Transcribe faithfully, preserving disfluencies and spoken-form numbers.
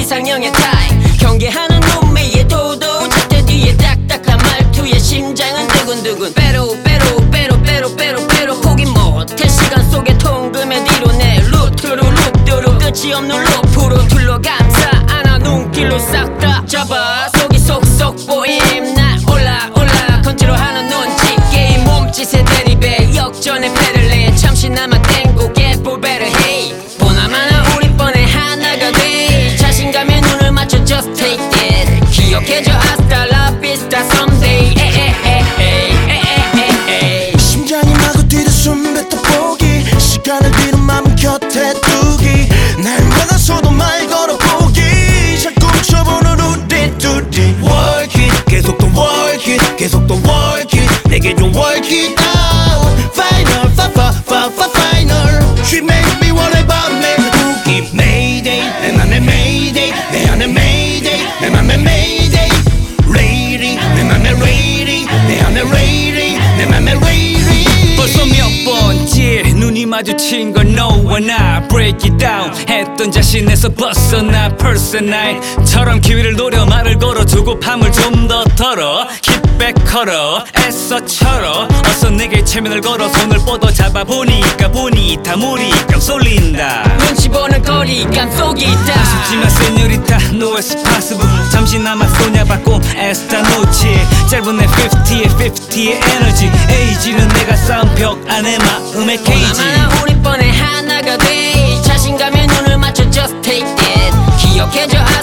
이상형의 타입 경계하는 눈매의 도도 잣대 뒤에 딱딱한 말투에 심장은 두근두근 빼로 빼로 빼로 빼로 빼로 빼로 포기 못해 시간 속에 통금에 뒤로 내 루트로 룹두루 끝이 없는 루프로 둘러감싸 안아 눈길로 싹 다 잡아 속이 속속 보임 난 올라 올라 컨트롤하는 눈치 게임 몸짓에 대립해 역전에 패를 내 잠시나마 땡고게 볼 better hey 보나마나 우리 뻔해 하나가 돼 자신감에 눈을 맞춰 just take it 기억해줘 hasta la vista someday 에에에에에에에에 심장이 마구 뛰듯 숨 뱉어 보기 시간을 뒤로 마음 곁에 두기 날 만나서도 말 걸어보기 자꾸 훔쳐보는 우리 둘이 Work it 계속 또 work it 계속 또 work it 내게 좀 work it out Final fa fa fa fa final She make me wanna 밤에 두기 Mayday 내 맘에 Mayday 내 안에 Mayday 내 맘에 Mayday Lady 내 맘에 Lady 내 안에 Lady 내 맘에 Lady 벌써 몇 번째 눈이 마주친 걸 너와 나 break it down 했던 자신에서 벗어나 personal처럼 기회를 노려 말을 걸어두고 밤을 좀 더 털어 힙백 걸어 애써 철어 어서 내게 체면을 걸어 손을 뻗어 잡아보니까 보니 다 물이 깡 쏠린다 눈치 보는 거리감 속이 있다 아쉽지만 세뇨리타 no it's possible 잠시나마 소녀받고 에스타 놓치 짧은 내 오십에 오십의 에너지 에이지는 내가 쌓은 벽 안에 마음의 케이지 보나마나 우리 뻔해 하나가 돼 자신감에 눈을 맞춰 just take it 기억해줘